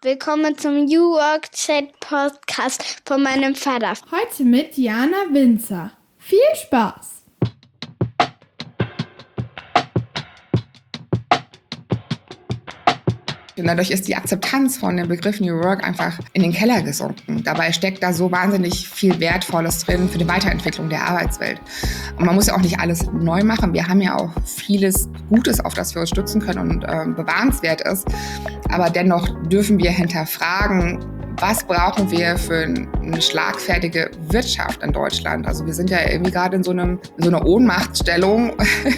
Willkommen zum New Work Chat Podcast von meinem Vater. Heute mit Diana Winzer. Viel Spaß! Und dadurch ist die Akzeptanz von dem Begriff New Work einfach in den Keller gesunken. Dabei steckt da so wahnsinnig viel Wertvolles drin für die Weiterentwicklung der Arbeitswelt. Und man muss ja auch nicht alles neu machen. Wir haben ja auch vieles Gutes, auf das wir uns stützen können und bewahrenswert ist. Aber dennoch dürfen wir hinterfragen, was brauchen wir für eine schlagfertige Wirtschaft in Deutschland? Also wir sind ja irgendwie gerade in so einer Ohnmachtsstellung,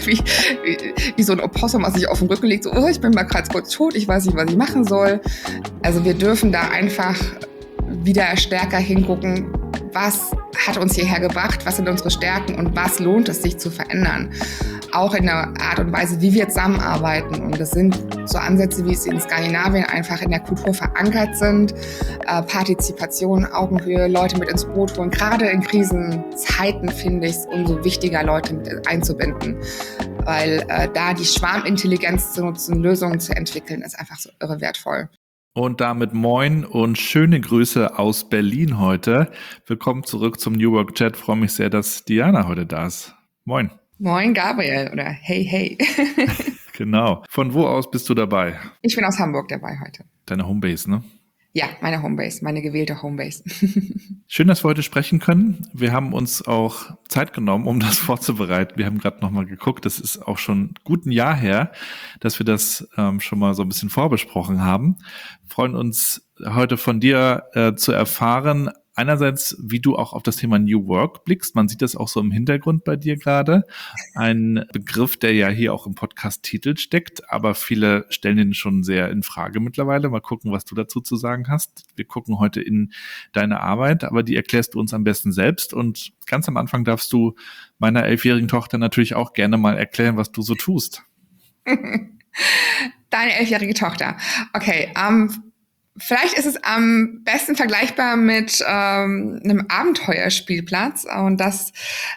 wie so ein Opossum, was sich auf den Rücken legt, so, oh, ich bin mal gerade kurz tot, ich weiß nicht, was ich machen soll. Also wir dürfen da einfach wieder stärker hingucken, was hat uns hierher gebracht, was sind unsere Stärken und was lohnt es sich zu verändern. Auch in der Art und Weise, wie wir zusammenarbeiten. Und das sind so Ansätze, wie es in Skandinavien einfach in der Kultur verankert sind. Partizipation, Augenhöhe, Leute mit ins Boot holen. Gerade in Krisenzeiten finde ich es umso wichtiger, Leute mit einzubinden. Weil da die Schwarmintelligenz zu nutzen, Lösungen zu entwickeln, ist einfach so irre wertvoll. Und damit moin und schöne Grüße aus Berlin heute. Willkommen zurück zum New Work Chat. Freue mich sehr, dass Diana heute da ist. Moin. Moin Gabriel oder hey, hey. Genau. Von wo aus bist du dabei? Ich bin aus Hamburg dabei heute. Deine Homebase, ne? Ja, meine Homebase, meine gewählte Homebase. Schön, dass wir heute sprechen können. Wir haben uns auch Zeit genommen, um das vorzubereiten. Wir haben gerade nochmal geguckt, das ist auch schon gut ein Jahr her, dass wir das schon mal so ein bisschen vorbesprochen haben. Freuen uns heute von dir zu erfahren, einerseits, wie du auch auf das Thema New Work blickst. Man sieht das auch so im Hintergrund bei dir gerade. Ein Begriff, der ja hier auch im Podcast-Titel steckt, aber viele stellen ihn schon sehr in Frage mittlerweile. Mal gucken, was du dazu zu sagen hast. Wir gucken heute in deine Arbeit, aber die erklärst du uns am besten selbst. Und ganz am Anfang darfst du meiner 11-jährigen Tochter natürlich auch gerne mal erklären, was du so tust. Deine 11-jährige Tochter. Okay, vielleicht ist es am besten vergleichbar mit einem Abenteuerspielplatz. Und das,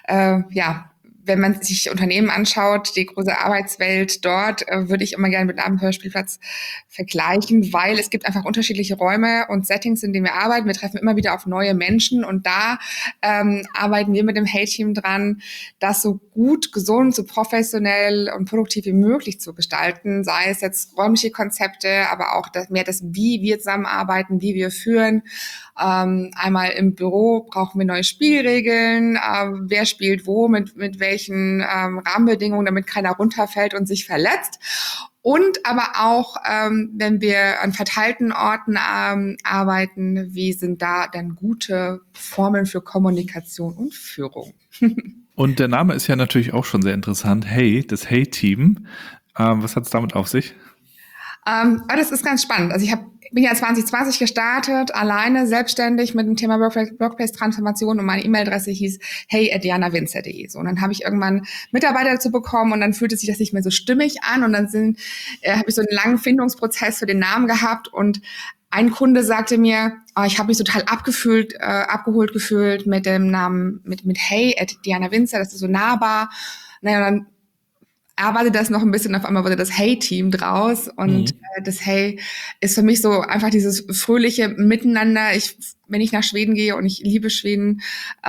wenn man sich Unternehmen anschaut, die große Arbeitswelt dort, würde ich immer gerne mit einem Abenteuerspielplatz vergleichen, weil es gibt einfach unterschiedliche Räume und Settings, in denen wir arbeiten. Wir treffen immer wieder auf neue Menschen und da arbeiten wir mit dem Hey-Team dran, das so gut, gesund, so professionell und produktiv wie möglich zu gestalten, sei es jetzt räumliche Konzepte, aber auch mehr das, wie wir zusammenarbeiten, wie wir führen. Einmal im Büro brauchen wir neue Spielregeln, wer spielt wo, mit welchen Rahmenbedingungen, damit keiner runterfällt und sich verletzt. Und aber auch, wenn wir an verteilten Orten arbeiten, wie sind da dann gute Formeln für Kommunikation und Führung? Und der Name ist ja natürlich auch schon sehr interessant. Hey, das Hey-Team. Was hat es damit auf sich? Aber das ist ganz spannend. Also bin ja 2020 gestartet, alleine, selbstständig mit dem Thema Workplace-Transformation und meine E-Mail-Adresse hieß hey@dianawinzer.de. So, und dann habe ich irgendwann Mitarbeiter dazu bekommen und dann fühlte sich das nicht mehr so stimmig an und dann habe ich so einen langen Findungsprozess für den Namen gehabt und ein Kunde sagte mir, ich habe mich total abgeholt gefühlt mit dem Namen, mit hey@dianawinzer, das ist so nahbar. Naja, dann arbeitet das noch ein bisschen, auf einmal wurde das Hey-Team draus und das Hey ist für mich so einfach dieses fröhliche Miteinander. Wenn ich nach Schweden gehe und ich liebe Schweden,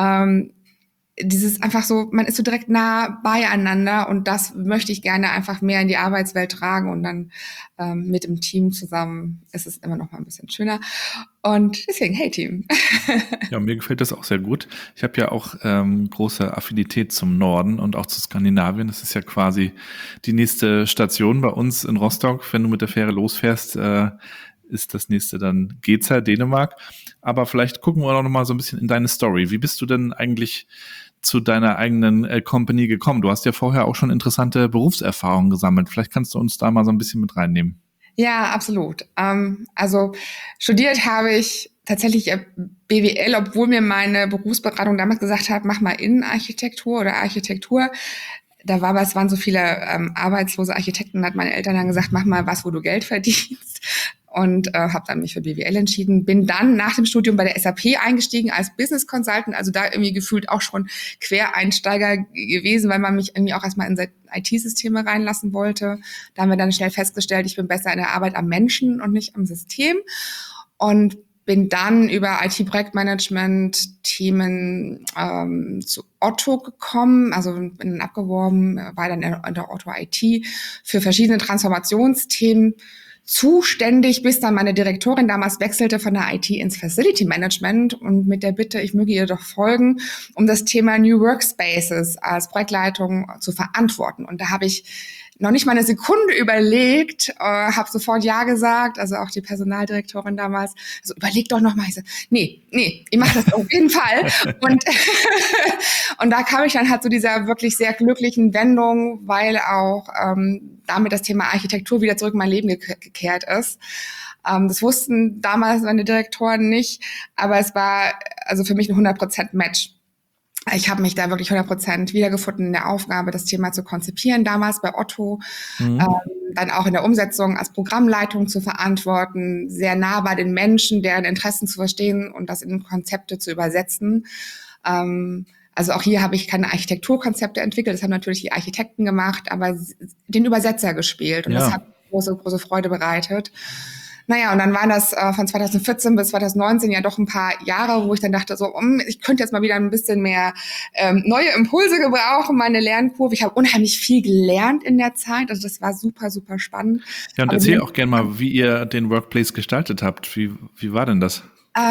dieses einfach so, man ist so direkt nah beieinander und das möchte ich gerne einfach mehr in die Arbeitswelt tragen und dann mit dem Team zusammen ist es immer noch mal ein bisschen schöner und deswegen Hey Team. Ja, mir gefällt das auch sehr gut. Ich habe ja auch große Affinität zum Norden und auch zu Skandinavien. Das ist ja quasi die nächste Station bei uns in Rostock. Wenn du mit der Fähre losfährst, ist das nächste dann Geza, Dänemark. Aber vielleicht gucken wir auch noch mal so ein bisschen in deine Story. Wie bist du denn eigentlich zu deiner eigenen Company gekommen? Du hast ja vorher auch schon interessante Berufserfahrungen gesammelt. Vielleicht kannst du uns da mal so ein bisschen mit reinnehmen. Ja, absolut. Also studiert habe ich tatsächlich BWL, obwohl mir meine Berufsberatung damals gesagt hat, mach mal Innenarchitektur oder Architektur. Es waren so viele arbeitslose Architekten, hat meine Eltern dann gesagt, mach mal was, wo du Geld verdienst. und habe dann mich für BWL entschieden. Bin dann nach dem Studium bei der SAP eingestiegen als Business Consultant, also da irgendwie gefühlt auch schon Quereinsteiger gewesen, weil man mich irgendwie auch erstmal in IT-Systeme reinlassen wollte. Da haben wir dann schnell festgestellt, ich bin besser in der Arbeit am Menschen und nicht am System. Und bin dann über IT-Projektmanagement-Themen zu Otto gekommen, also bin abgeworben, war dann in der Otto IT für verschiedene Transformationsthemen zuständig, bis dann meine Direktorin damals wechselte von der IT ins Facility Management und mit der Bitte, ich möge ihr doch folgen, um das Thema New Workspaces als Projektleitung zu verantworten. Und da habe ich noch nicht mal eine Sekunde überlegt, habe sofort Ja gesagt, also auch die Personaldirektorin damals, also überleg doch noch mal. Ich so, nee, ich mache das auf jeden Fall. Und da kam ich dann halt zu dieser wirklich sehr glücklichen Wendung, weil auch damit das Thema Architektur wieder zurück in mein Leben gekehrt ist. Das wussten damals meine Direktoren nicht, aber es war also für mich ein 100% Match. Ich habe mich da wirklich 100% wiedergefunden in der Aufgabe, das Thema zu konzipieren, damals bei Otto, dann auch in der Umsetzung als Programmleitung zu verantworten, sehr nah bei den Menschen, deren Interessen zu verstehen und das in Konzepte zu übersetzen. Also auch hier habe ich keine Architekturkonzepte entwickelt, das haben natürlich die Architekten gemacht, aber den Übersetzer gespielt und das hat große Freude bereitet. Naja, und dann waren das von 2014 bis 2019 ja doch ein paar Jahre, wo ich dann dachte, so, ich könnte jetzt mal wieder ein bisschen mehr neue Impulse gebrauchen, meine Lernkurve. Ich habe unheimlich viel gelernt in der Zeit, also das war super, super spannend. Ja, und erzähl auch gerne mal, wie ihr den Workplace gestaltet habt. Wie war denn das?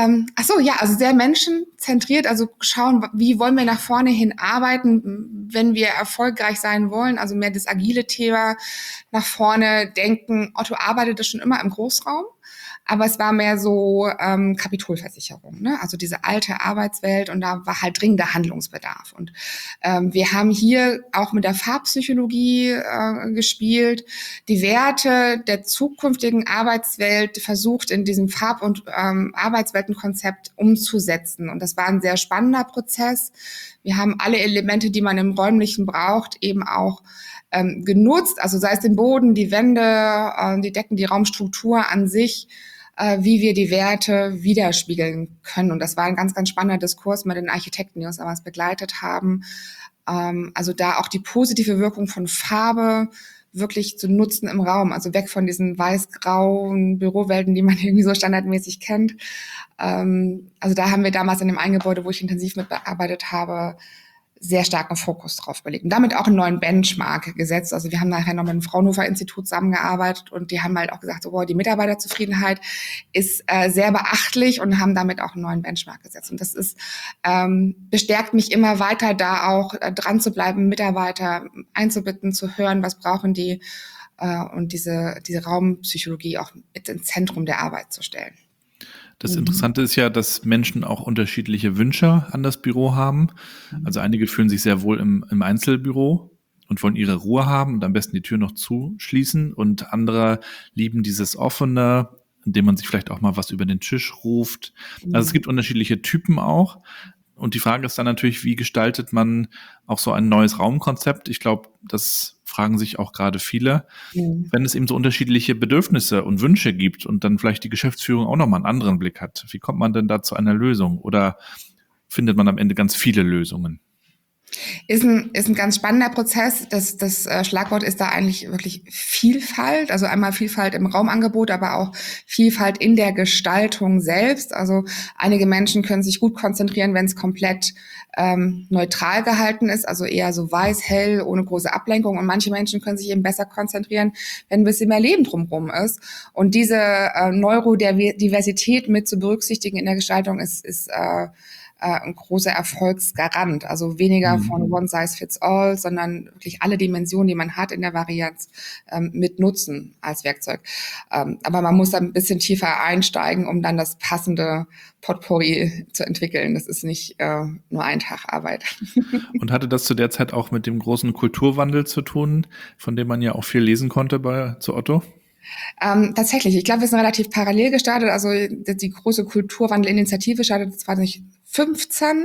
Also sehr menschenzentriert, also schauen, wie wollen wir nach vorne hin arbeiten, wenn wir erfolgreich sein wollen, also mehr das agile Thema nach vorne denken. Otto arbeitete schon immer im Großraum, aber es war mehr so Kapitolversicherung, ne? Also diese alte Arbeitswelt und da war halt dringender Handlungsbedarf. Und wir haben hier auch mit der Farbpsychologie gespielt, die Werte der zukünftigen Arbeitswelt versucht in diesem Farb- und Arbeitsweltenkonzept umzusetzen. Und das war ein sehr spannender Prozess. Wir haben alle Elemente, die man im Räumlichen braucht, eben auch genutzt, also sei es den Boden, die Wände, die Decken, die Raumstruktur an sich, wie wir die Werte widerspiegeln können. Und das war ein ganz, ganz spannender Diskurs mit den Architekten, die uns damals begleitet haben. Also da auch die positive Wirkung von Farbe wirklich zu nutzen im Raum, also weg von diesen weiß-grauen Bürowelten, die man irgendwie so standardmäßig kennt. Also da haben wir damals in dem einen Gebäude, wo ich intensiv mitbearbeitet habe, sehr starken Fokus drauf gelegt und damit auch einen neuen Benchmark gesetzt. Also wir haben nachher noch mit dem Fraunhofer-Institut zusammengearbeitet und die haben halt auch gesagt, so, die Mitarbeiterzufriedenheit ist sehr beachtlich und haben damit auch einen neuen Benchmark gesetzt. Und das ist bestärkt mich immer weiter, da auch dran zu bleiben, Mitarbeiter einzubinden, zu hören, was brauchen die und diese Raumpsychologie auch mit ins Zentrum der Arbeit zu stellen. Das Interessante ist ja, dass Menschen auch unterschiedliche Wünsche an das Büro haben. Also einige fühlen sich sehr wohl im Einzelbüro und wollen ihre Ruhe haben und am besten die Tür noch zuschließen. Und andere lieben dieses Offene, indem man sich vielleicht auch mal was über den Tisch ruft. Also es gibt unterschiedliche Typen auch. Und die Frage ist dann natürlich, wie gestaltet man auch so ein neues Raumkonzept? Ich glaube, das fragen sich auch gerade viele, wenn es eben so unterschiedliche Bedürfnisse und Wünsche gibt und dann vielleicht die Geschäftsführung auch nochmal einen anderen Blick hat. Wie kommt man denn da zu einer Lösung? Oder findet man am Ende ganz viele Lösungen? Ist ein ganz spannender Prozess. Das Schlagwort ist da eigentlich wirklich Vielfalt. Also einmal Vielfalt im Raumangebot, aber auch Vielfalt in der Gestaltung selbst. Also einige Menschen können sich gut konzentrieren, wenn es komplett neutral gehalten ist, also eher so weiß, hell, ohne große Ablenkung. Und manche Menschen können sich eben besser konzentrieren, wenn ein bisschen mehr Leben drumherum ist. Und diese Neurodiversität mit zu berücksichtigen in der Gestaltung ist ein großer Erfolgsgarant. Also weniger von One Size Fits All, sondern wirklich alle Dimensionen, die man hat in der Varianz, mit nutzen als Werkzeug. Aber man muss da ein bisschen tiefer einsteigen, um dann das passende Potpourri zu entwickeln. Das ist nicht nur ein Tag Arbeit. Und hatte das zu der Zeit auch mit dem großen Kulturwandel zu tun, von dem man ja auch viel lesen konnte zu Otto? Tatsächlich. Ich glaube, wir sind relativ parallel gestartet. Also die große Kulturwandelinitiative startete 2015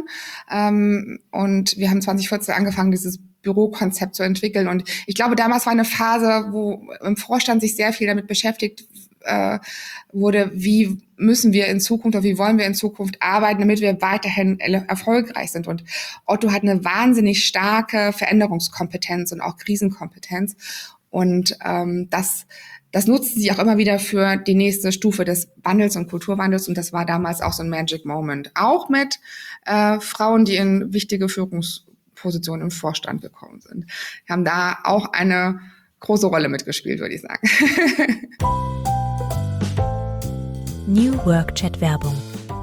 und wir haben 2014 angefangen, dieses Bürokonzept zu entwickeln. Und ich glaube, damals war eine Phase, wo im Vorstand sich sehr viel damit beschäftigt wurde, wie müssen wir in Zukunft oder wie wollen wir in Zukunft arbeiten, damit wir weiterhin erfolgreich sind. Und Otto hat eine wahnsinnig starke Veränderungskompetenz und auch Krisenkompetenz. Und das nutzen sie auch immer wieder für die nächste Stufe des Wandels und Kulturwandels. Und das war damals auch so ein Magic Moment. Auch mit Frauen, die in wichtige Führungspositionen im Vorstand gekommen sind. Wir haben da auch eine große Rolle mitgespielt, würde ich sagen. New Work Chat Werbung.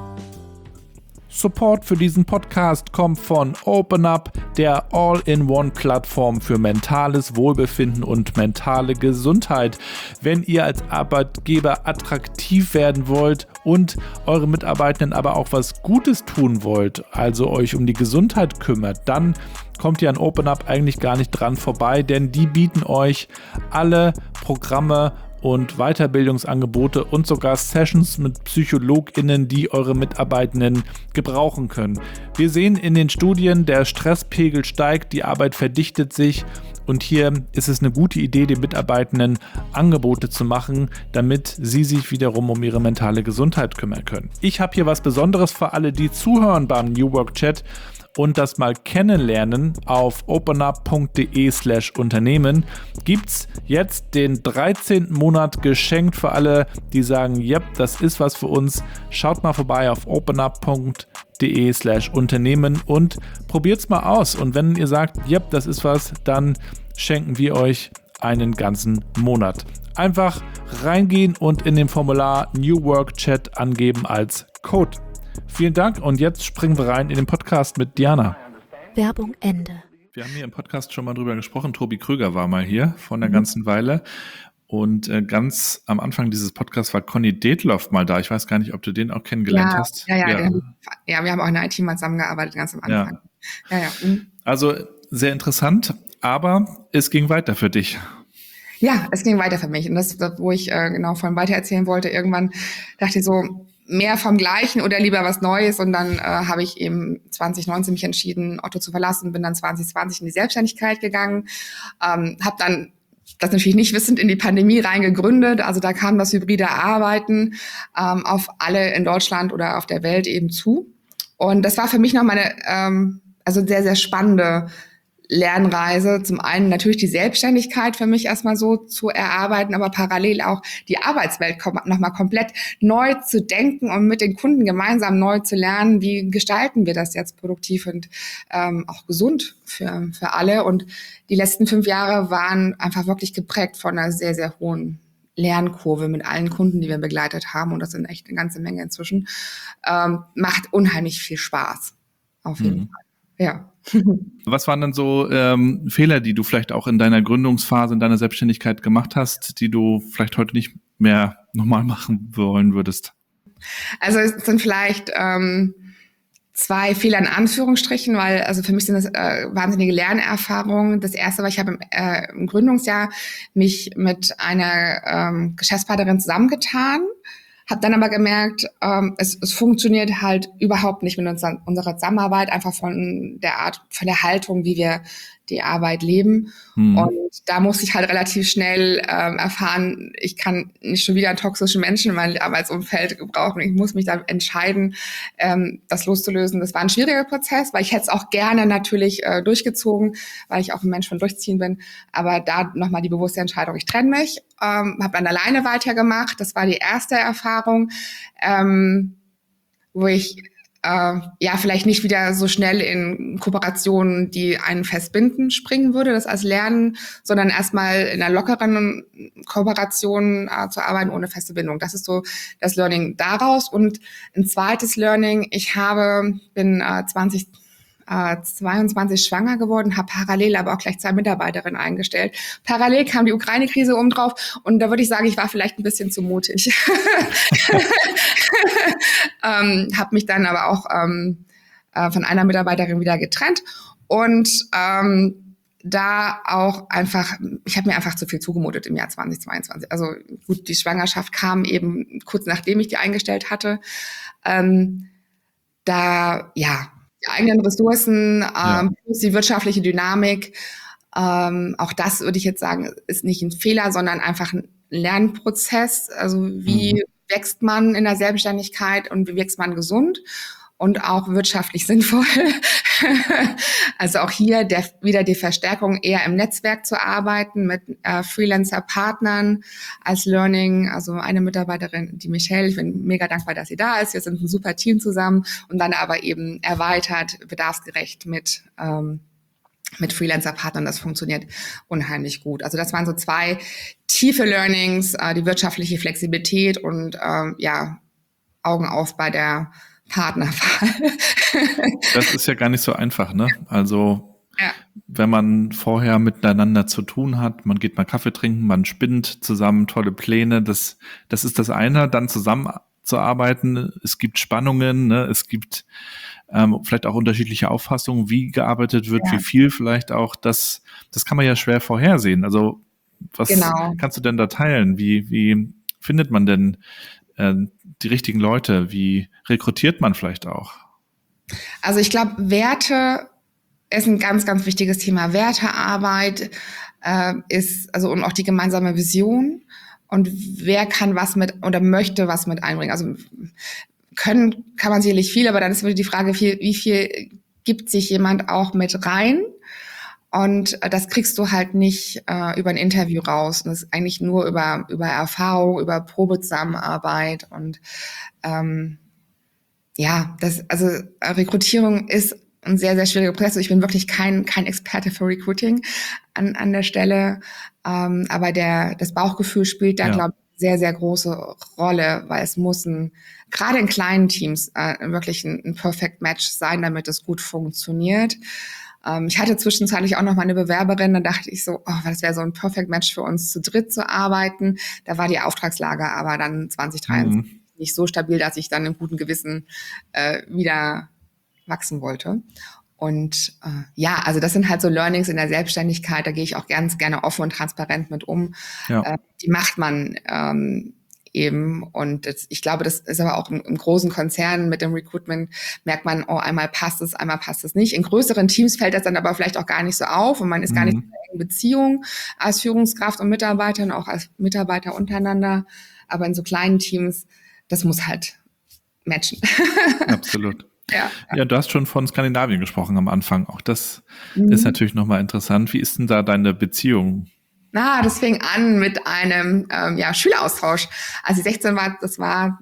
Support für diesen Podcast kommt von OpenUp, der All-in-One-Plattform für mentales Wohlbefinden und mentale Gesundheit. Wenn ihr als Arbeitgeber attraktiv werden wollt und eure Mitarbeitenden aber auch was Gutes tun wollt, also euch um die Gesundheit kümmert, dann kommt ihr an OpenUp eigentlich gar nicht dran vorbei, denn die bieten euch alle Programme und Weiterbildungsangebote und sogar Sessions mit PsychologInnen, die eure Mitarbeitenden gebrauchen können. Wir sehen in den Studien, der Stresspegel steigt, die Arbeit verdichtet sich und hier ist es eine gute Idee, den Mitarbeitenden Angebote zu machen, damit sie sich wiederum um ihre mentale Gesundheit kümmern können. Ich habe hier was Besonderes für alle, die zuhören beim New Work Chat und das mal kennenlernen. Auf openup.de/Unternehmen gibt's jetzt den 13. Monat geschenkt für alle, die sagen, yep, das ist was für uns. Schaut mal vorbei auf openup.de/Unternehmen und probiert's mal aus. Und wenn ihr sagt, yep, das ist was, dann schenken wir euch einen ganzen Monat. Einfach reingehen und in dem Formular New Work Chat angeben als Code. Vielen Dank und jetzt springen wir rein in den Podcast mit Diana. Werbung Ende. Wir haben hier im Podcast schon mal drüber gesprochen. Tobi Krüger war mal hier vor einer ganzen Weile. Und ganz am Anfang dieses Podcasts war Conny Detloff mal da. Ich weiß gar nicht, ob du den auch kennengelernt hast. Ja, wir haben auch in der IT mal zusammengearbeitet, ganz am Anfang. Ja. Also sehr interessant, aber es ging weiter für dich. Ja, es ging weiter für mich. Und das, wo ich genau von weiter erzählen wollte, irgendwann dachte ich so, mehr vom Gleichen oder lieber was Neues. Und dann habe ich eben 2019 mich entschieden, Otto zu verlassen, bin dann 2020 in die Selbstständigkeit gegangen, habe dann das natürlich nicht wissend in die Pandemie reingegründet. Also da kam das hybride Arbeiten auf alle in Deutschland oder auf der Welt eben zu. Und das war für mich noch meine also sehr, sehr spannende Lernreise. Zum einen natürlich die Selbstständigkeit für mich erstmal so zu erarbeiten, aber parallel auch die Arbeitswelt nochmal komplett neu zu denken und mit den Kunden gemeinsam neu zu lernen, wie gestalten wir das jetzt produktiv und auch gesund für alle. Und die letzten 5 Jahre waren einfach wirklich geprägt von einer sehr, sehr hohen Lernkurve mit allen Kunden, die wir begleitet haben. Und das sind echt eine ganze Menge inzwischen. Macht unheimlich viel Spaß. Auf jeden Fall. Ja. Was waren denn so Fehler, die du vielleicht auch in deiner Gründungsphase, in deiner Selbstständigkeit gemacht hast, die du vielleicht heute nicht mehr nochmal machen wollen würdest? Also es sind vielleicht 2 Fehler in Anführungsstrichen, weil also für mich sind das wahnsinnige Lernerfahrungen. Das erste war, ich habe im Gründungsjahr mich mit einer Geschäftspartnerin zusammengetan, habe dann aber gemerkt, es funktioniert halt überhaupt nicht mit unserer Zusammenarbeit, einfach von der Art, von der Haltung, wie wir die Arbeit leben. Und da musste ich halt relativ schnell erfahren, ich kann nicht schon wieder einen toxischen Menschen in meinem Arbeitsumfeld gebrauchen. Ich muss mich da entscheiden, das loszulösen. Das war ein schwieriger Prozess, weil ich hätte es auch gerne natürlich durchgezogen, weil ich auch ein Mensch von Durchziehen bin. Aber da nochmal die bewusste Entscheidung, ich trenne mich, habe dann alleine weitergemacht. Das war die erste Erfahrung, wo ich vielleicht nicht wieder so schnell in Kooperationen, die einen festbinden, springen würde, das als Lernen, sondern erstmal in einer lockeren Kooperation zu arbeiten ohne feste Bindung. Das ist so das Learning daraus. Und ein zweites Learning, bin 2022 schwanger geworden, habe parallel aber auch gleich 2 Mitarbeiterinnen eingestellt. Parallel kam die Ukraine-Krise oben drauf und da würde ich sagen, ich war vielleicht ein bisschen zu mutig. Habe mich dann aber auch von einer Mitarbeiterin wieder getrennt und da auch einfach, ich habe mir einfach zu viel zugemutet im Jahr 2022. Also gut, die Schwangerschaft kam eben kurz nachdem ich die eingestellt hatte. Die eigenen Ressourcen, plus die wirtschaftliche Dynamik, auch das würde ich jetzt sagen, ist nicht ein Fehler, sondern einfach Lernprozess. Also wie wächst man in der Selbstständigkeit und wie wächst man gesund und auch wirtschaftlich sinnvoll. Also auch hier wieder die Verstärkung, eher im Netzwerk zu arbeiten, mit Freelancer-Partnern als Learning. Also eine Mitarbeiterin, die Michelle, ich bin mega dankbar, dass sie da ist. Wir sind ein super Team zusammen und dann aber eben erweitert, bedarfsgerecht mit Freelancer-Partnern. Das funktioniert unheimlich gut. Also das waren so 2 tiefe Learnings, die wirtschaftliche Flexibilität und Augen auf bei der Partnerwahl. Das ist ja gar nicht so einfach, ne? Also wenn man vorher miteinander zu tun hat, man geht mal Kaffee trinken, man spinnt zusammen tolle Pläne, das ist das eine, dann zusammenzuarbeiten. Es gibt Spannungen, ne? Es gibt vielleicht auch unterschiedliche Auffassungen, wie gearbeitet wird, wie viel vielleicht auch. Das kann man ja schwer vorhersehen. Also was kannst du denn da teilen? Wie findet man denn die richtigen Leute? Wie rekrutiert man vielleicht auch? Also ich glaube, Werte ist ein ganz, ganz wichtiges Thema. Wertearbeit ist, also und auch die gemeinsame Vision und wer kann was mit oder möchte was mit einbringen. Also kann man sicherlich viel, aber dann ist wieder die Frage, wie viel gibt sich jemand auch mit rein? Und das kriegst du halt nicht über ein Interview raus. Und das ist eigentlich nur über Erfahrung, über Probezusammenarbeit und Rekrutierung ist ein sehr, sehr schwieriger Prozess. Ich bin wirklich kein Experte für Recruiting an der Stelle. Aber das Bauchgefühl spielt da, glaube ich, sehr, sehr große Rolle, weil es muss gerade in kleinen Teams wirklich ein Perfect Match sein, damit es gut funktioniert. Ich hatte zwischenzeitlich auch noch mal eine Bewerberin, dann dachte ich so, das wäre so ein Perfect Match für uns zu dritt zu arbeiten. Da war die Auftragslage aber dann 2023 nicht so stabil, dass ich dann im guten Gewissen wieder wachsen wollte. Und also das sind halt so Learnings in der Selbstständigkeit, da gehe ich auch ganz gerne offen und transparent mit um. Ja. Die macht man eben. Und ich glaube, das ist aber auch im großen Konzern mit dem Recruitment, merkt man, einmal passt es nicht. In größeren Teams fällt das dann aber vielleicht auch gar nicht so auf und man ist gar nicht in einer engen Beziehung als Führungskraft und Mitarbeiter und auch als Mitarbeiter untereinander. Aber in so kleinen Teams, das muss halt matchen. Absolut. Ja, du hast schon von Skandinavien gesprochen am Anfang. Auch das ist natürlich nochmal interessant. Wie ist denn da deine Beziehung? Das fing an mit einem Schüleraustausch. Als ich 16 war, das war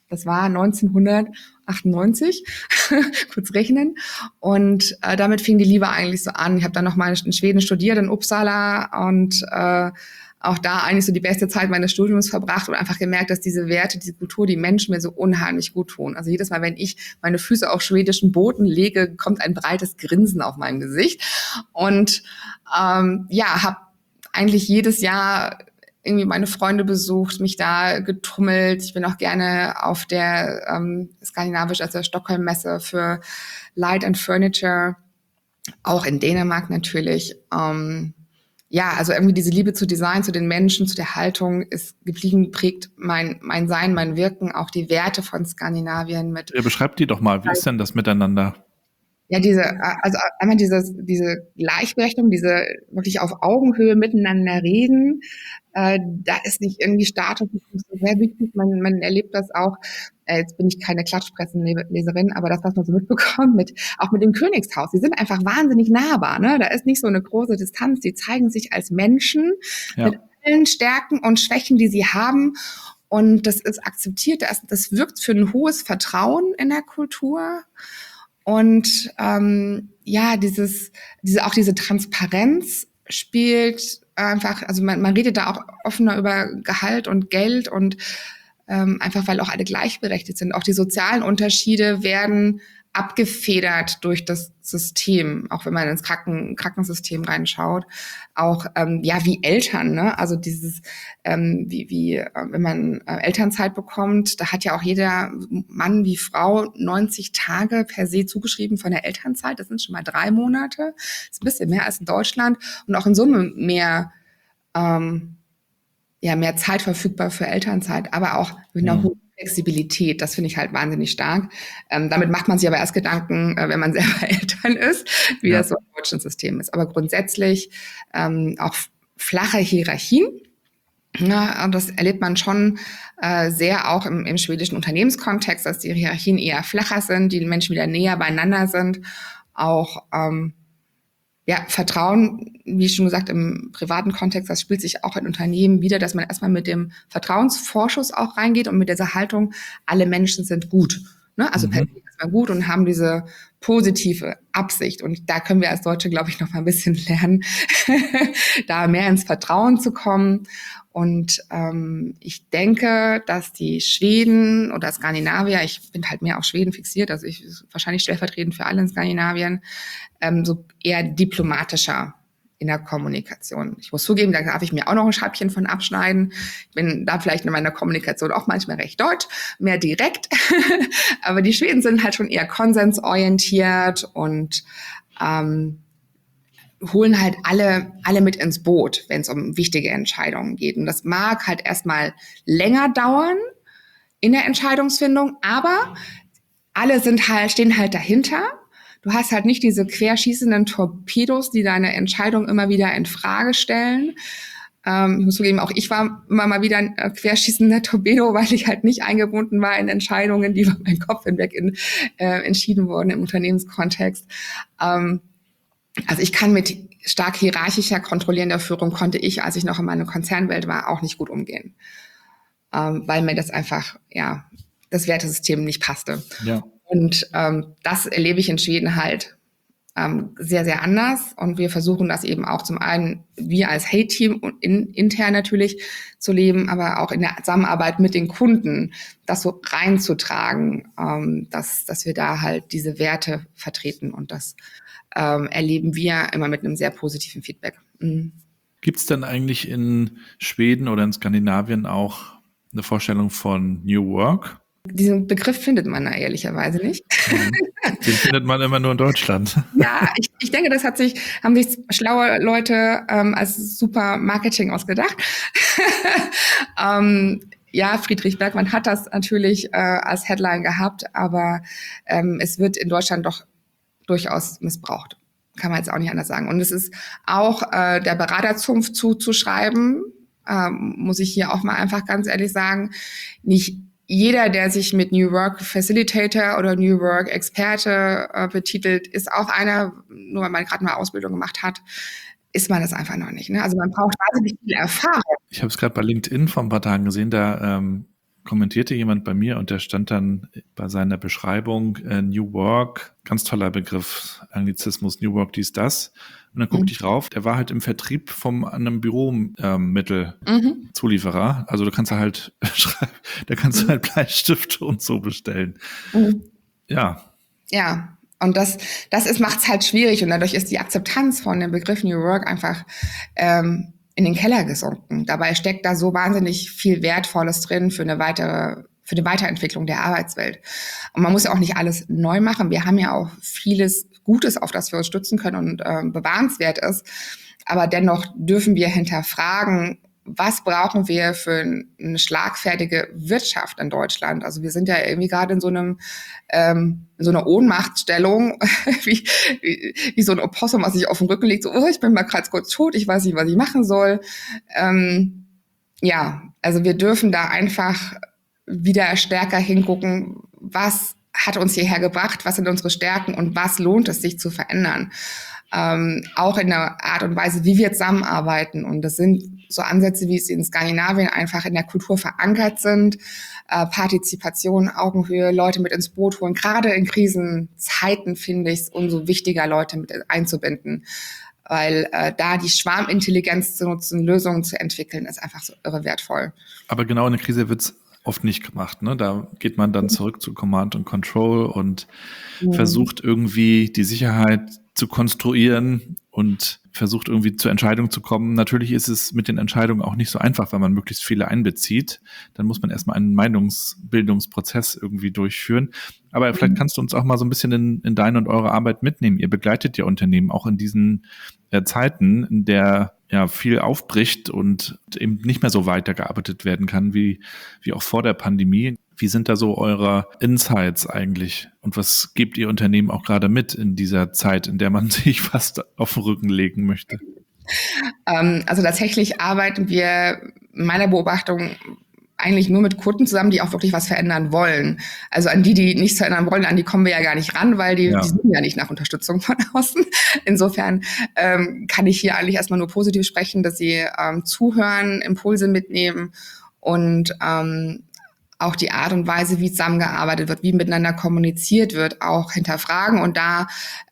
1998, kurz rechnen. Und damit fing die Liebe eigentlich so an. Ich habe dann nochmal in Schweden studiert, in Uppsala und auch da eigentlich so die beste Zeit meines Studiums verbracht und einfach gemerkt, dass diese Werte, diese Kultur, die Menschen mir so unheimlich gut tun. Also jedes Mal, wenn ich meine Füße auf schwedischen Boden lege, kommt ein breites Grinsen auf mein Gesicht. Und habe eigentlich jedes Jahr irgendwie meine Freunde besucht, mich da getummelt. Ich bin auch gerne auf der der Stockholm-Messe für Light and Furniture, auch in Dänemark natürlich. Also irgendwie diese Liebe zu Design, zu den Menschen, zu der Haltung ist geblieben, prägt mein Sein, mein Wirken, auch die Werte von Skandinavien mit. Ja, beschreib die doch mal, wie ist denn das miteinander? Ja, einmal diese Gleichberechtigung, diese wirklich auf Augenhöhe miteinander reden, da ist nicht irgendwie Status, das ist sehr wichtig, man erlebt das auch, jetzt bin ich keine Klatschpressenleserin, aber das, was man so mitbekommt, auch mit dem Königshaus, die sind einfach wahnsinnig nahbar, ne? Da ist nicht so eine große Distanz, die zeigen sich als Menschen mit allen Stärken und Schwächen, die sie haben. Und das ist akzeptiert, das wirkt für ein hohes Vertrauen in der Kultur. Und diese Transparenz spielt einfach, also man redet da auch offener über Gehalt und Geld und einfach, weil auch alle gleichberechtigt sind. Auch die sozialen Unterschiede werden abgefedert durch das System, auch wenn man ins Krankensystem reinschaut. Auch wie Eltern, ne? Also dieses wenn man Elternzeit bekommt, da hat ja auch jeder Mann wie Frau 90 Tage per se zugeschrieben von der Elternzeit. Das sind schon mal 3 Monate. Das ist ein bisschen mehr als in Deutschland und auch in Summe mehr Zeit verfügbar für Elternzeit, aber auch mit einer hohen Flexibilität. Das finde ich halt wahnsinnig stark. Damit macht man sich aber erst Gedanken, wenn man selber Eltern ist, wie das so im deutschen System ist. Aber grundsätzlich auch flache Hierarchien. Ja, und das erlebt man schon sehr auch im schwedischen Unternehmenskontext, dass die Hierarchien eher flacher sind, die Menschen wieder näher beieinander sind. Auch Vertrauen, wie schon gesagt, im privaten Kontext, das spielt sich auch in Unternehmen wieder, dass man erstmal mit dem Vertrauensvorschuss auch reingeht und mit dieser Haltung, alle Menschen sind gut. Ne? Also per se erstmal gut und haben diese positive Absicht. Und da können wir als Deutsche, glaube ich, noch mal ein bisschen lernen, da mehr ins Vertrauen zu kommen. Und ich denke, dass die Schweden oder Skandinavier, ich bin halt mehr auf Schweden fixiert, also ich wahrscheinlich stellvertretend für alle in Skandinavien, so eher diplomatischer in der Kommunikation. Ich muss zugeben, da darf ich mir auch noch ein Scheibchen von abschneiden. Ich bin da vielleicht in meiner Kommunikation auch manchmal recht deutsch, mehr direkt. Aber die Schweden sind halt schon eher konsensorientiert und holen halt alle mit ins Boot, wenn es um wichtige Entscheidungen geht. Und das mag halt erstmal länger dauern in der Entscheidungsfindung, aber alle stehen halt dahinter. Du hast halt nicht diese querschießenden Torpedos, die deine Entscheidung immer wieder in Frage stellen. Ich muss zugeben, auch ich war immer mal wieder ein querschießender Torpedo, weil ich halt nicht eingebunden war in Entscheidungen, die über meinen Kopf hinweg entschieden wurden im Unternehmenskontext. Also ich kann mit stark hierarchischer, kontrollierender Führung konnte ich, als ich noch in meiner Konzernwelt war, auch nicht gut umgehen. Weil mir das einfach, das Wertesystem nicht passte. Ja. Und das erlebe ich in Schweden halt sehr, sehr anders. Und wir versuchen das eben auch zum einen, wir als Hey-Team intern natürlich zu leben, aber auch in der Zusammenarbeit mit den Kunden, das so reinzutragen, dass wir da halt diese Werte vertreten. Und das erleben wir immer mit einem sehr positiven Feedback. Mhm. Gibt es denn eigentlich in Schweden oder in Skandinavien auch eine Vorstellung von New Work? Diesen Begriff findet man da ehrlicherweise nicht. Den findet man immer nur in Deutschland. Ja, ich denke, haben sich schlaue Leute als super Marketing ausgedacht. Friedrich Bergmann hat das natürlich als Headline gehabt, aber es wird in Deutschland doch durchaus missbraucht. Kann man jetzt auch nicht anders sagen. Und es ist auch der Beraterzunft zuzuschreiben, muss ich hier auch mal einfach ganz ehrlich sagen. Nicht jeder, der sich mit New Work Facilitator oder New Work Experte betitelt, ist auch einer, nur weil man gerade mal Ausbildung gemacht hat, ist man das einfach noch nicht. Ne? Also man braucht wahnsinnig viel Erfahrung. Ich habe es gerade bei LinkedIn vor ein paar Tagen gesehen, da kommentierte jemand bei mir und der stand dann bei seiner Beschreibung New Work, ganz toller Begriff, Anglizismus, New Work, dies, das. Und dann guckte ich rauf, der war halt im Vertrieb von einem Büromittelzulieferer. Also du kannst halt Bleistifte und so bestellen. Ja. Ja, und das macht's halt schwierig und dadurch ist die Akzeptanz von dem Begriff New Work einfach in den Keller gesunken. Dabei steckt da so wahnsinnig viel Wertvolles drin für die Weiterentwicklung der Arbeitswelt. Und man muss ja auch nicht alles neu machen. Wir haben ja auch vieles Gutes, auf das wir uns stützen können und bewahrenswert ist. Aber dennoch dürfen wir hinterfragen, was brauchen wir für eine schlagfertige Wirtschaft in Deutschland? Also wir sind ja irgendwie gerade in so einer Ohnmachtsstellung, wie so ein Opossum, was sich auf den Rücken legt, so, ich bin mal gerade kurz tot, ich weiß nicht, was ich machen soll. Also wir dürfen da einfach wieder stärker hingucken, was hat uns hierher gebracht, was sind unsere Stärken und was lohnt es sich zu verändern. Auch in der Art und Weise, wie wir zusammenarbeiten. Und das sind so Ansätze, wie es in Skandinavien einfach in der Kultur verankert sind. Partizipation, Augenhöhe, Leute mit ins Boot holen. Gerade in Krisenzeiten finde ich es umso wichtiger, Leute mit einzubinden. Weil da die Schwarmintelligenz zu nutzen, Lösungen zu entwickeln, ist einfach so irre wertvoll. Aber genau in der Krise wird's oft nicht gemacht, ne? Da geht man dann zurück zu Command und Control und versucht irgendwie die Sicherheit zu konstruieren und versucht irgendwie zur Entscheidung zu kommen. Natürlich ist es mit den Entscheidungen auch nicht so einfach, wenn man möglichst viele einbezieht. Dann muss man erstmal einen Meinungsbildungsprozess irgendwie durchführen. Aber vielleicht kannst du uns auch mal so ein bisschen in deine und eure Arbeit mitnehmen. Ihr begleitet ja Unternehmen auch in diesen Zeiten, in der ja viel aufbricht und eben nicht mehr so weitergearbeitet werden kann wie auch vor der Pandemie. Wie sind da so eure Insights eigentlich? Und was gebt ihr Unternehmen auch gerade mit in dieser Zeit, in der man sich fast auf den Rücken legen möchte? Also tatsächlich arbeiten wir in meiner Beobachtung eigentlich nur mit Kunden zusammen, die auch wirklich was verändern wollen. Also an die nichts verändern wollen, an die kommen wir ja gar nicht ran, weil die suchen ja nicht nach Unterstützung von außen. Insofern kann ich hier eigentlich erstmal nur positiv sprechen, dass sie zuhören, Impulse mitnehmen und auch die Art und Weise, wie zusammengearbeitet wird, wie miteinander kommuniziert wird, auch hinterfragen und da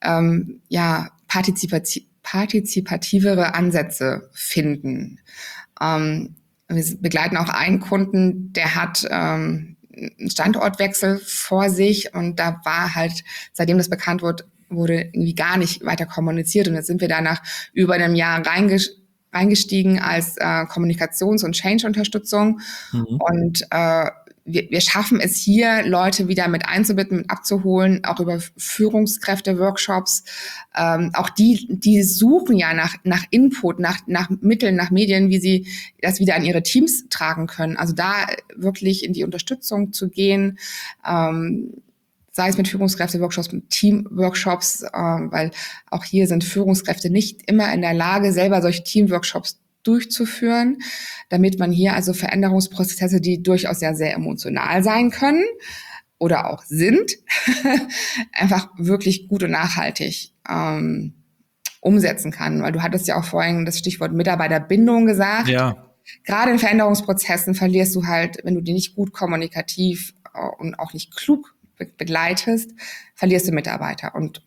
partizipativere Ansätze finden. Wir begleiten auch einen Kunden, der hat einen Standortwechsel vor sich und da war halt, seitdem das bekannt wurde irgendwie gar nicht weiter kommuniziert und jetzt sind wir da nach über einem Jahr reingestiegen als Kommunikations- und Change-Unterstützung und wir schaffen es hier, Leute wieder mit einzubinden, mit abzuholen, auch über Führungskräfte-Workshops. Auch die suchen ja nach Input, nach Mitteln, nach Medien, wie sie das wieder an ihre Teams tragen können. Also da wirklich in die Unterstützung zu gehen, sei es mit Führungskräfte-Workshops, mit Team-Workshops, weil auch hier sind Führungskräfte nicht immer in der Lage, selber solche Team-Workshops durchzuführen, damit man hier also Veränderungsprozesse, die durchaus ja sehr emotional sein können oder auch sind, einfach wirklich gut und nachhaltig umsetzen kann. Weil du hattest ja auch vorhin das Stichwort Mitarbeiterbindung gesagt. Ja. Gerade in Veränderungsprozessen verlierst du halt, wenn du die nicht gut kommunikativ und auch nicht klug begleitest, verlierst du Mitarbeiter. Und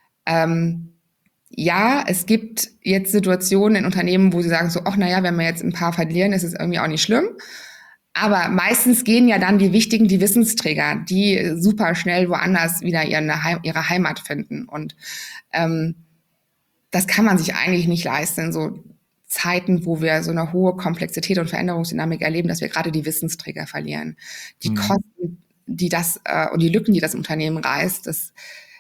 ja, es gibt jetzt Situationen in Unternehmen, wo sie sagen so, ach naja, wenn wir jetzt ein paar verlieren, ist es irgendwie auch nicht schlimm. Aber meistens gehen ja dann die wichtigen, die Wissensträger, die super schnell woanders wieder ihre Heimat finden. Und das kann man sich eigentlich nicht leisten in so Zeiten, wo wir so eine hohe Komplexität und Veränderungsdynamik erleben, dass wir gerade die Wissensträger verlieren. Die Kosten, die das und die Lücken, die das Unternehmen reißt, das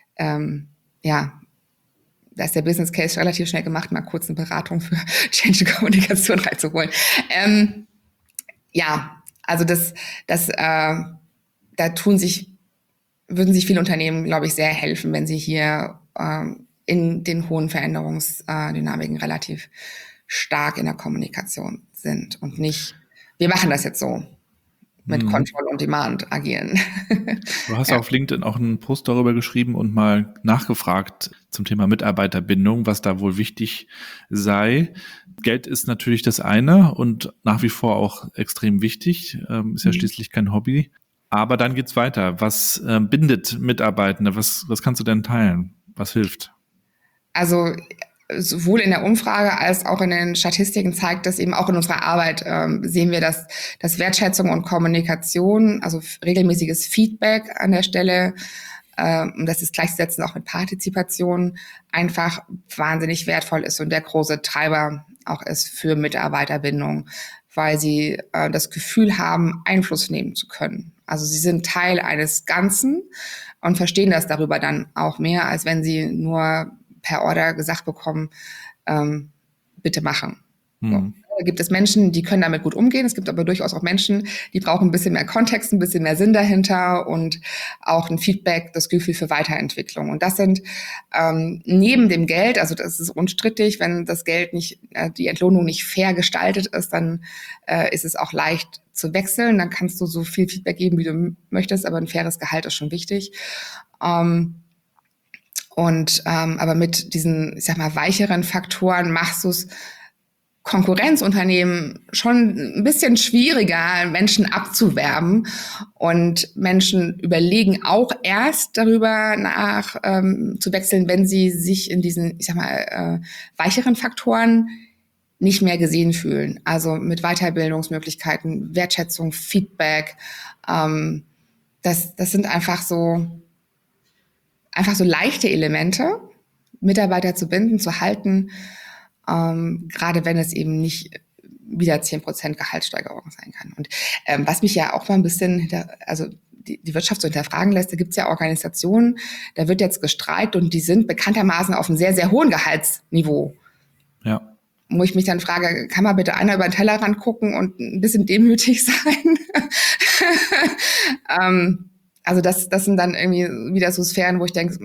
da ist der Business Case relativ schnell gemacht, mal kurz eine Beratung für Change und Kommunikation reinzuholen. Also da würden sich viele Unternehmen, glaube ich, sehr helfen, wenn sie hier in den hohen Veränderungsdynamiken relativ stark in der Kommunikation sind und nicht, wir machen das jetzt so. Mit Control on Demand agieren. Du hast auf LinkedIn auch einen Post darüber geschrieben und mal nachgefragt zum Thema Mitarbeiterbindung, was da wohl wichtig sei. Geld ist natürlich das eine und nach wie vor auch extrem wichtig, ist ja schließlich kein Hobby. Aber dann geht's weiter. Was bindet Mitarbeitende? Was kannst du denn teilen? Was hilft? Also sowohl in der Umfrage als auch in den Statistiken zeigt das eben auch in unserer Arbeit, sehen wir, dass Wertschätzung und Kommunikation, also regelmäßiges Feedback an der Stelle, das ist gleichzusetzen auch mit Partizipation, einfach wahnsinnig wertvoll ist und der große Treiber auch ist für Mitarbeiterbindung, weil sie das Gefühl haben, Einfluss nehmen zu können. Also sie sind Teil eines Ganzen und verstehen das darüber dann auch mehr, als wenn sie nur per Order gesagt bekommen, bitte machen. So. Da gibt es Menschen, die können damit gut umgehen. Es gibt aber durchaus auch Menschen, die brauchen ein bisschen mehr Kontext, ein bisschen mehr Sinn dahinter und auch ein Feedback, das Gefühl für Weiterentwicklung. Und das sind neben dem Geld, also das ist unstrittig, wenn das Geld nicht, die Entlohnung nicht fair gestaltet ist, dann ist es auch leicht zu wechseln. Dann kannst du so viel Feedback geben, wie du möchtest, aber ein faires Gehalt ist schon wichtig. Aber mit diesen, ich sag mal, weicheren Faktoren machst du es Konkurrenzunternehmen schon ein bisschen schwieriger, Menschen abzuwerben. Und Menschen überlegen auch erst darüber nach zu wechseln, wenn sie sich in diesen, ich sag mal, weicheren Faktoren nicht mehr gesehen fühlen. Also mit Weiterbildungsmöglichkeiten, Wertschätzung, Feedback. Das sind einfach so leichte Elemente, Mitarbeiter zu binden, zu halten, gerade wenn es eben nicht wieder 10% Gehaltssteigerung sein kann. Und was mich ja auch mal ein bisschen die Wirtschaft so hinterfragen lässt, da gibt es ja Organisationen, da wird jetzt gestreikt und die sind bekanntermaßen auf einem sehr, sehr hohen Gehaltsniveau. Ja. Wo ich mich dann frage, kann mal bitte einer über den Tellerrand gucken und ein bisschen demütig sein? Also das sind dann irgendwie wieder so Sphären, wo ich denke,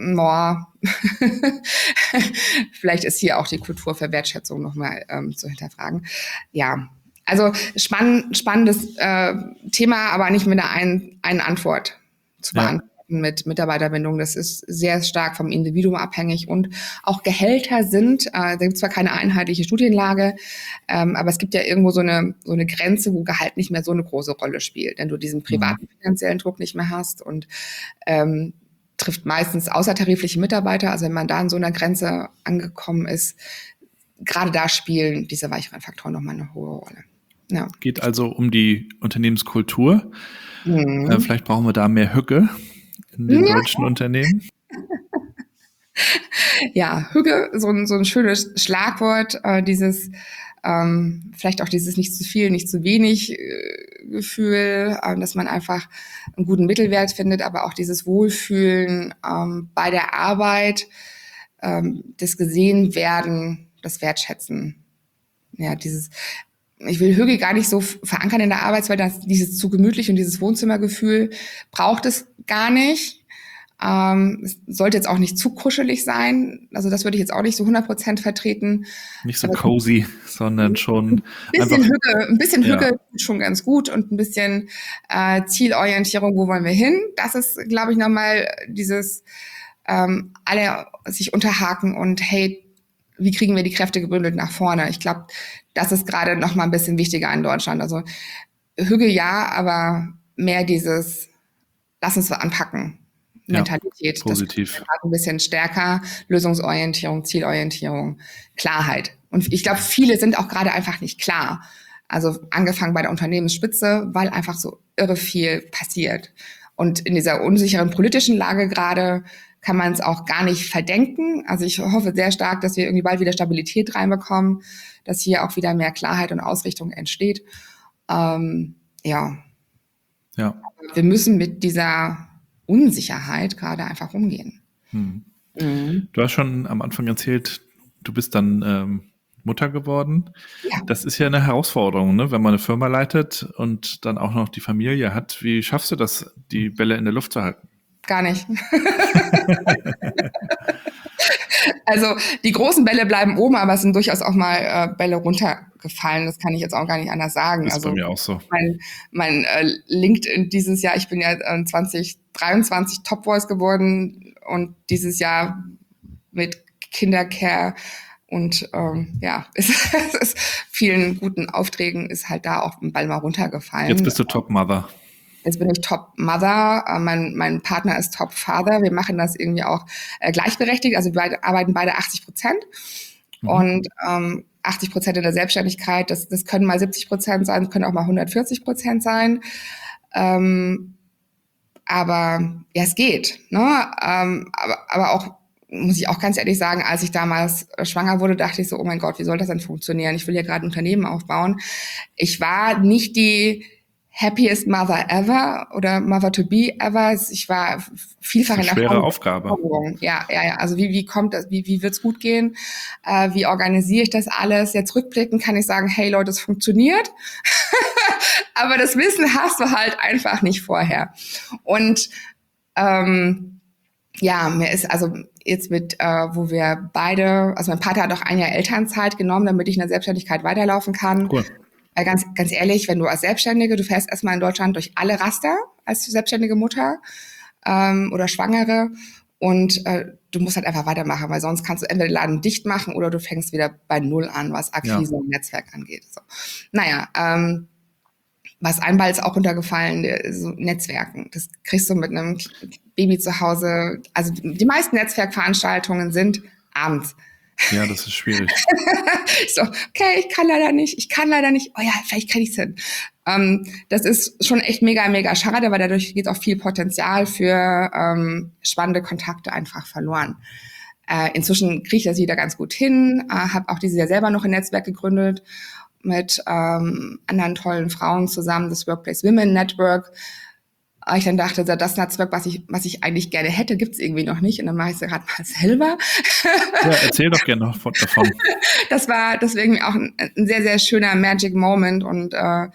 vielleicht ist hier auch die Kultur für Wertschätzung nochmal zu hinterfragen. Ja, Also spannendes Thema, aber nicht mit einer Antwort zu beantworten mit Mitarbeiterbindung. Das ist sehr stark vom Individuum abhängig und auch Gehälter sind, da gibt es zwar keine einheitliche Studienlage, aber es gibt ja irgendwo so eine Grenze, wo Gehalt nicht mehr so eine große Rolle spielt, wenn du diesen privaten finanziellen Druck nicht mehr hast und trifft meistens außertarifliche Mitarbeiter. Also wenn man da an so einer Grenze angekommen ist, gerade da spielen diese weicheren Faktoren nochmal eine hohe Rolle. Ja. Geht also um die Unternehmenskultur. Vielleicht brauchen wir da mehr Hücke in den deutschen Unternehmen. Ja, Hücke, so ein schönes Schlagwort, vielleicht auch dieses nicht zu viel, nicht zu wenig Gefühl, dass man einfach einen guten Mittelwert findet, aber auch dieses Wohlfühlen bei der Arbeit, das Gesehenwerden, das Wertschätzen. Ja, ich will Hügel gar nicht so verankern in der Arbeitswelt, dass dieses zu gemütlich und dieses Wohnzimmergefühl braucht es gar nicht. Es sollte jetzt auch nicht zu kuschelig sein. Also das würde ich jetzt auch nicht so 100% vertreten. Nicht so cozy, sondern schon ein bisschen Hügel ist schon ganz gut und ein bisschen Zielorientierung, wo wollen wir hin? Das ist, glaube ich, nochmal dieses alle sich unterhaken und hey, wie kriegen wir die Kräfte gebündelt nach vorne? Ich glaube, das ist gerade noch mal ein bisschen wichtiger in Deutschland. Also Hügel ja, aber mehr dieses lass uns anpacken Mentalität. Positiv. Das ist ein bisschen stärker. Lösungsorientierung, Zielorientierung, Klarheit. Und ich glaube, viele sind auch gerade einfach nicht klar. Also angefangen bei der Unternehmensspitze, weil einfach so irre viel passiert. Und in dieser unsicheren politischen Lage gerade kann man es auch gar nicht verdenken. Also ich hoffe sehr stark, dass wir irgendwie bald wieder Stabilität reinbekommen, dass hier auch wieder mehr Klarheit und Ausrichtung entsteht. Wir müssen mit dieser Unsicherheit gerade einfach umgehen. Du hast schon am Anfang erzählt, du bist dann Mutter geworden. Ja. Das ist ja eine Herausforderung, ne? Wenn man eine Firma leitet und dann auch noch die Familie hat. Wie schaffst du das, die Bälle in der Luft zu halten? Gar nicht. Also die großen Bälle bleiben oben, aber es sind durchaus auch mal Bälle runtergefallen. Das kann ich jetzt auch gar nicht anders sagen. Das ist bei mir auch so. Mein LinkedIn dieses Jahr, ich bin ja 2023 Top Voice geworden und dieses Jahr mit Kindercare und es ist vielen guten Aufträgen ist halt da auch ein Ball mal runtergefallen. Jetzt bist du Top Mother. Jetzt bin ich Top Mother, mein Partner ist Top Father. Wir machen das irgendwie auch gleichberechtigt. Also wir arbeiten beide 80%. Und 80% in der Selbstständigkeit, das können mal 70% sein, können auch mal 140% sein. Aber ja, es geht. Ne? Aber auch, muss ich auch ganz ehrlich sagen, als ich damals schwanger wurde, dachte ich so, oh mein Gott, wie soll das denn funktionieren? Ich will ja gerade ein Unternehmen aufbauen. Ich war nicht die happiest mother ever oder mother to be ever. Ich war vielfach in der schwere Aufgabe. Ja. Also wie kommt das? Wie wird's gut gehen? Wie organisiere ich das alles? Jetzt rückblickend kann ich sagen, hey Leute, es funktioniert. Aber das Wissen hast du halt einfach nicht vorher. Und mir ist also jetzt wo wir beide, also mein Vater hat auch ein Jahr Elternzeit genommen, damit ich in der Selbstständigkeit weiterlaufen kann. Cool. Ganz ehrlich, wenn du als Selbstständige, du fährst erstmal in Deutschland durch alle Raster als selbstständige Mutter oder Schwangere und du musst halt einfach weitermachen, weil sonst kannst du entweder den Laden dicht machen oder du fängst wieder bei Null an, was Akquise und Netzwerk angeht. So. Was ein Ball ist auch runtergefallen, so Netzwerken. Das kriegst du mit einem Baby zu Hause. Also die meisten Netzwerkveranstaltungen sind abends. Ja, das ist schwierig. So, okay, ich kann leider nicht. Oh ja, vielleicht kriege ich es hin. Das ist schon echt mega, mega schade, weil dadurch geht auch viel Potenzial für spannende Kontakte einfach verloren. Inzwischen kriege ich das wieder ganz gut hin. Habe auch dieses Jahr selber noch ein Netzwerk gegründet mit anderen tollen Frauen zusammen, das Workplace Women Network. Ich dann dachte, das Netzwerk, was ich eigentlich gerne hätte, gibt's irgendwie noch nicht. Und dann mache ich es gerade mal selber. Ja, erzähl doch gerne noch davon. Das war deswegen auch ein sehr, sehr schöner Magic Moment und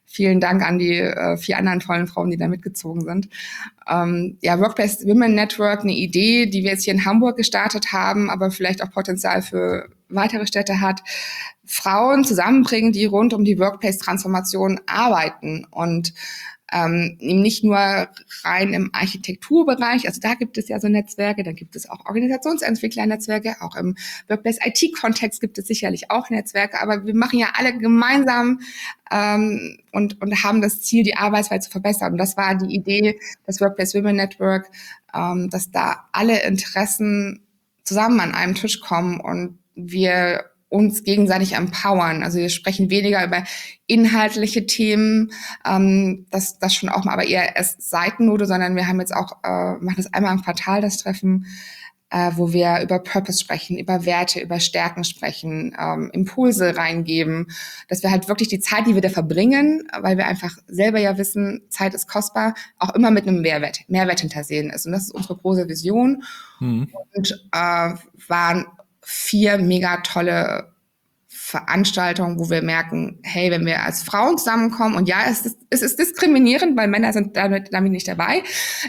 Vielen Dank an die 4 anderen tollen Frauen, die da mitgezogen sind. Workplace Women Network, eine Idee, die wir jetzt hier in Hamburg gestartet haben, aber vielleicht auch Potenzial für weitere Städte hat, Frauen zusammenbringen, die rund um die Workplace-Transformation arbeiten und eben nicht nur rein im Architekturbereich, also da gibt es ja so Netzwerke, da gibt es auch Organisationsentwickler-Netzwerke, auch im Workplace-IT-Kontext gibt es sicherlich auch Netzwerke, aber wir machen ja alle gemeinsam und haben das Ziel, die Arbeitswelt zu verbessern. Und das war die Idee des Workplace Women Network, dass da alle Interessen zusammen an einem Tisch kommen und wir uns gegenseitig empowern. Also wir sprechen weniger über inhaltliche Themen, das schon auch mal, aber eher erst Seitennote, sondern wir haben jetzt auch, machen das einmal im Quartal, das Treffen, wo wir über Purpose sprechen, über Werte, über Stärken sprechen, Impulse reingeben, dass wir halt wirklich die Zeit, die wir da verbringen, weil wir einfach selber ja wissen, Zeit ist kostbar, auch immer mit einem Mehrwert hintersehen ist. Und das ist unsere große Vision. Und waren 4 mega tolle Veranstaltungen, wo wir merken, hey, wenn wir als Frauen zusammenkommen, und ja, es ist diskriminierend, weil Männer sind damit nicht dabei,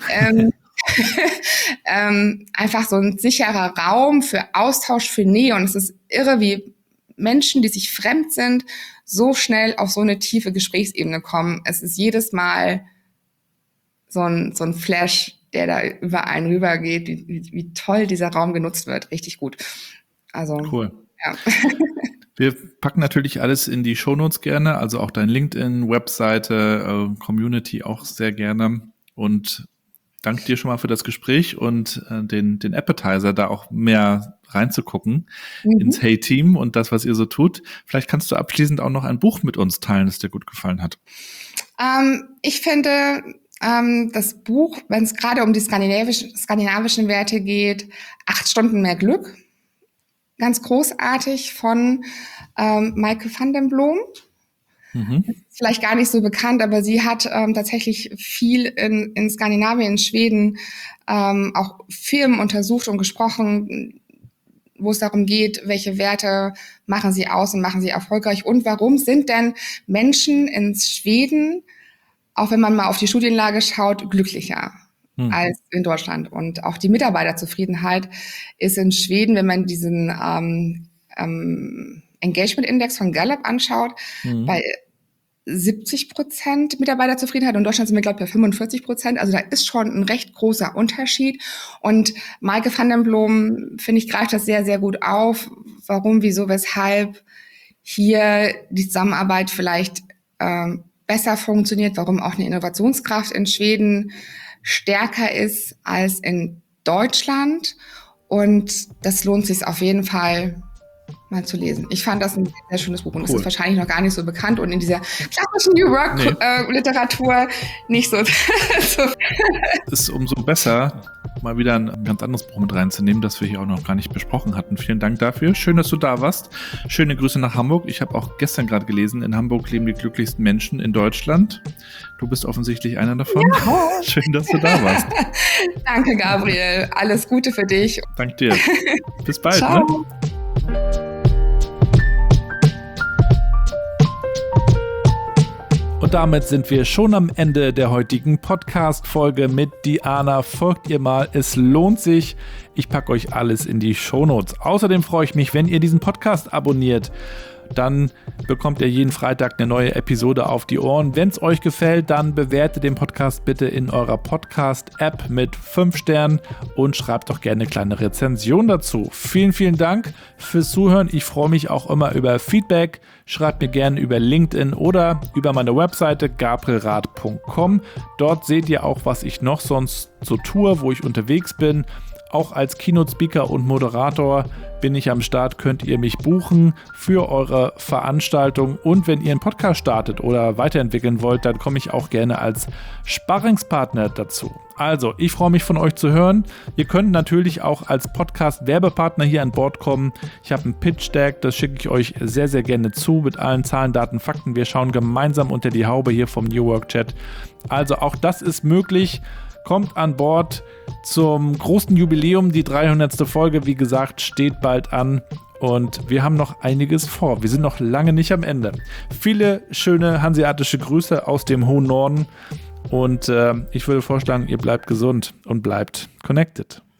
einfach so ein sicherer Raum für Austausch, für Nähe. Und es ist irre, wie Menschen, die sich fremd sind, so schnell auf so eine tiefe Gesprächsebene kommen. Es ist jedes Mal so ein Flash, der da über einen rübergeht, wie toll dieser Raum genutzt wird. Richtig gut. Also, cool. Ja. Wir packen natürlich alles in die Shownotes gerne, also auch dein LinkedIn, Webseite, Community auch sehr gerne. Und danke dir schon mal für das Gespräch und den Appetizer, da auch mehr reinzugucken ins Hey-Team und das, was ihr so tut. Vielleicht kannst du abschließend auch noch ein Buch mit uns teilen, das dir gut gefallen hat. Ich finde das Buch, wenn es gerade um die skandinavischen Werte geht, 8 Stunden mehr Glück. Ganz großartig von Maike van den Bloem. Ist vielleicht gar nicht so bekannt, aber sie hat tatsächlich viel in Skandinavien, in Schweden auch Firmen untersucht und gesprochen, wo es darum geht, welche Werte machen sie aus und machen sie erfolgreich und warum sind denn Menschen in Schweden, auch wenn man mal auf die Studienlage schaut, glücklicher als in Deutschland. Und auch die Mitarbeiterzufriedenheit ist in Schweden, wenn man diesen Engagement-Index von Gallup anschaut, bei 70% Mitarbeiterzufriedenheit. Und in Deutschland sind wir, glaube ich, bei 45%. Also da ist schon ein recht großer Unterschied. Und Maike van den Bloem, finde ich, greift das sehr, sehr gut auf. Warum, wieso, weshalb hier die Zusammenarbeit vielleicht besser funktioniert, warum auch eine Innovationskraft in Schweden stärker ist als in Deutschland. Und das lohnt sich auf jeden Fall mal zu lesen. Ich fand das ein sehr schönes Buch und es ist wahrscheinlich noch gar nicht so bekannt und in dieser klassischen New Work-Literatur nicht so. Ist umso besser, mal wieder ein ganz anderes Buch mit reinzunehmen, das wir hier auch noch gar nicht besprochen hatten. Vielen Dank dafür. Schön, dass du da warst. Schöne Grüße nach Hamburg. Ich habe auch gestern gerade gelesen, in Hamburg leben die glücklichsten Menschen in Deutschland. Du bist offensichtlich einer davon. Ja. Schön, dass du da warst. Danke, Gabriel. Alles Gute für dich. Danke dir. Bis bald. Ciao. Ne? Und damit sind wir schon am Ende der heutigen Podcast-Folge mit Diana. Folgt ihr mal, es lohnt sich. Ich packe euch alles in die Shownotes. Außerdem freue ich mich, wenn ihr diesen Podcast abonniert. Dann bekommt ihr jeden Freitag eine neue Episode auf die Ohren. Wenn es euch gefällt, dann bewertet den Podcast bitte in eurer Podcast-App mit 5 Sternen und schreibt doch gerne eine kleine Rezension dazu. Vielen, vielen Dank fürs Zuhören. Ich freue mich auch immer über Feedback. Schreibt mir gerne über LinkedIn oder über meine Webseite gabrielrath.com. Dort seht ihr auch, was ich noch sonst so tue, wo ich unterwegs bin. Auch als Keynote-Speaker und Moderator bin ich am Start, könnt ihr mich buchen für eure Veranstaltung. Und wenn ihr einen Podcast startet oder weiterentwickeln wollt, dann komme ich auch gerne als Sparringspartner dazu. Also, ich freue mich von euch zu hören. Ihr könnt natürlich auch als Podcast-Werbepartner hier an Bord kommen. Ich habe ein Pitch-Deck, das schicke ich euch sehr, sehr gerne zu mit allen Zahlen, Daten, Fakten. Wir schauen gemeinsam unter die Haube hier vom New Work Chat. Also, auch das ist möglich. Kommt an Bord zum großen Jubiläum. Die 300. Folge, wie gesagt, steht bald an. Und wir haben noch einiges vor. Wir sind noch lange nicht am Ende. Viele schöne hanseatische Grüße aus dem hohen Norden. Und ich würde vorschlagen, ihr bleibt gesund und bleibt connected.